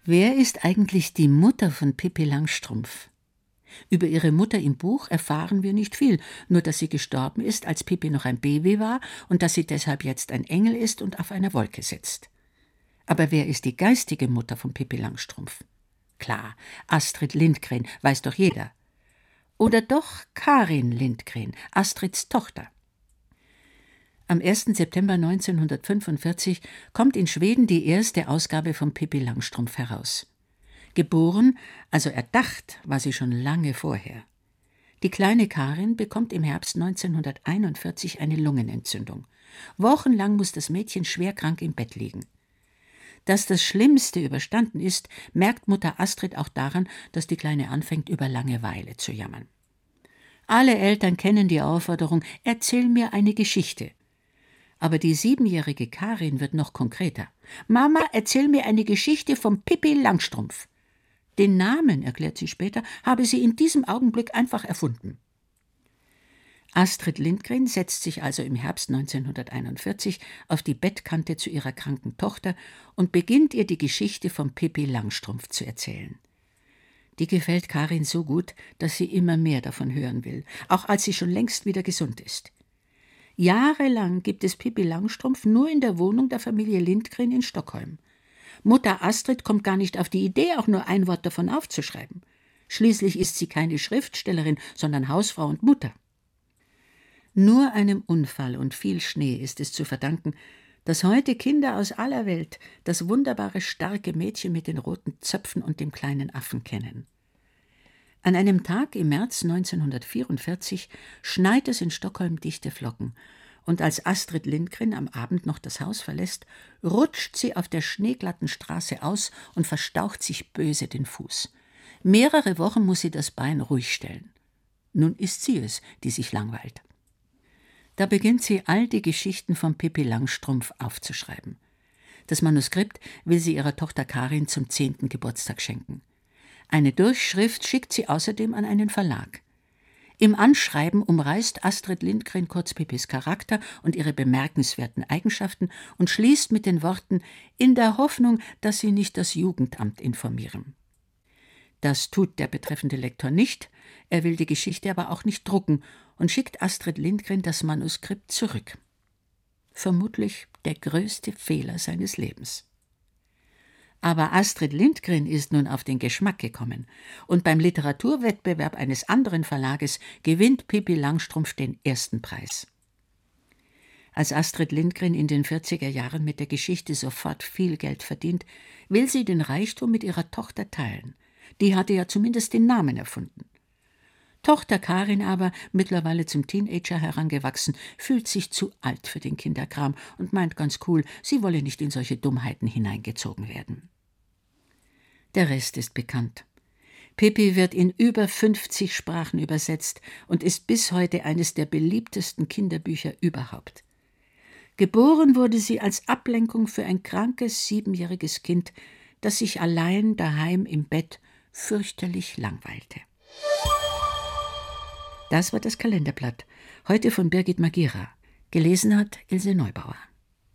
Wer ist eigentlich die Mutter von Pippi Langstrumpf? Über ihre Mutter im Buch erfahren wir nicht viel, nur dass sie gestorben ist, als Pippi noch ein Baby war und dass sie deshalb jetzt ein Engel ist und auf einer Wolke sitzt. Aber wer ist die geistige Mutter von Pippi Langstrumpf? Klar, Astrid Lindgren, weiß doch jeder. Oder doch Karin Lindgren, Astrids Tochter. Am 1. September 1945 kommt in Schweden die erste Ausgabe von Pippi Langstrumpf heraus. Geboren, also erdacht, war sie schon lange vorher. Die kleine Karin bekommt im Herbst 1941 eine Lungenentzündung. Wochenlang muss das Mädchen schwerkrank im Bett liegen. Dass das Schlimmste überstanden ist, merkt Mutter Astrid auch daran, dass die Kleine anfängt, über Langeweile zu jammern. Alle Eltern kennen die Aufforderung, erzähl mir eine Geschichte. Aber die 7-jährige Karin wird noch konkreter. Mama, erzähl mir eine Geschichte vom Pippi Langstrumpf. Den Namen, erklärt sie später, habe sie in diesem Augenblick einfach erfunden. Astrid Lindgren setzt sich also im Herbst 1941 auf die Bettkante zu ihrer kranken Tochter und beginnt ihr die Geschichte vom Pippi Langstrumpf zu erzählen. Die gefällt Karin so gut, dass sie immer mehr davon hören will, auch als sie schon längst wieder gesund ist. Jahrelang gibt es Pippi Langstrumpf nur in der Wohnung der Familie Lindgren in Stockholm. Mutter Astrid kommt gar nicht auf die Idee, auch nur ein Wort davon aufzuschreiben. Schließlich ist sie keine Schriftstellerin, sondern Hausfrau und Mutter. Nur einem Unfall und viel Schnee ist es zu verdanken, dass heute Kinder aus aller Welt das wunderbare, starke Mädchen mit den roten Zöpfen und dem kleinen Affen kennen. An einem Tag im März 1944 schneit es in Stockholm dichte Flocken, und als Astrid Lindgren am Abend noch das Haus verlässt, rutscht sie auf der schneeglatten Straße aus und verstaucht sich böse den Fuß. Mehrere Wochen muss sie das Bein ruhig stellen. Nun ist sie es, die sich langweilt. Da beginnt sie, all die Geschichten von Pippi Langstrumpf aufzuschreiben. Das Manuskript will sie ihrer Tochter Karin zum 10. Geburtstag schenken. Eine Durchschrift schickt sie außerdem an einen Verlag. Im Anschreiben umreißt Astrid Lindgren kurz Pippis Charakter und ihre bemerkenswerten Eigenschaften und schließt mit den Worten »in der Hoffnung, dass Sie nicht das Jugendamt informieren«. Das tut der betreffende Lektor nicht, er will die Geschichte aber auch nicht drucken und schickt Astrid Lindgren das Manuskript zurück. Vermutlich der größte Fehler seines Lebens. Aber Astrid Lindgren ist nun auf den Geschmack gekommen und beim Literaturwettbewerb eines anderen Verlages gewinnt Pippi Langstrumpf den ersten Preis. Als Astrid Lindgren in den 40er Jahren mit der Geschichte sofort viel Geld verdient, will sie den Reichtum mit ihrer Tochter teilen. Die hatte ja zumindest den Namen erfunden. Tochter Karin aber, mittlerweile zum Teenager herangewachsen, fühlt sich zu alt für den Kinderkram und meint ganz cool, sie wolle nicht in solche Dummheiten hineingezogen werden. Der Rest ist bekannt. Pippi wird in über 50 Sprachen übersetzt und ist bis heute eines der beliebtesten Kinderbücher überhaupt. Geboren wurde sie als Ablenkung für ein krankes 7-jähriges Kind, das sich allein daheim im Bett fürchterlich langweilte. Das war das Kalenderblatt, heute von Birgit Magira. Gelesen hat Ilse Neubauer.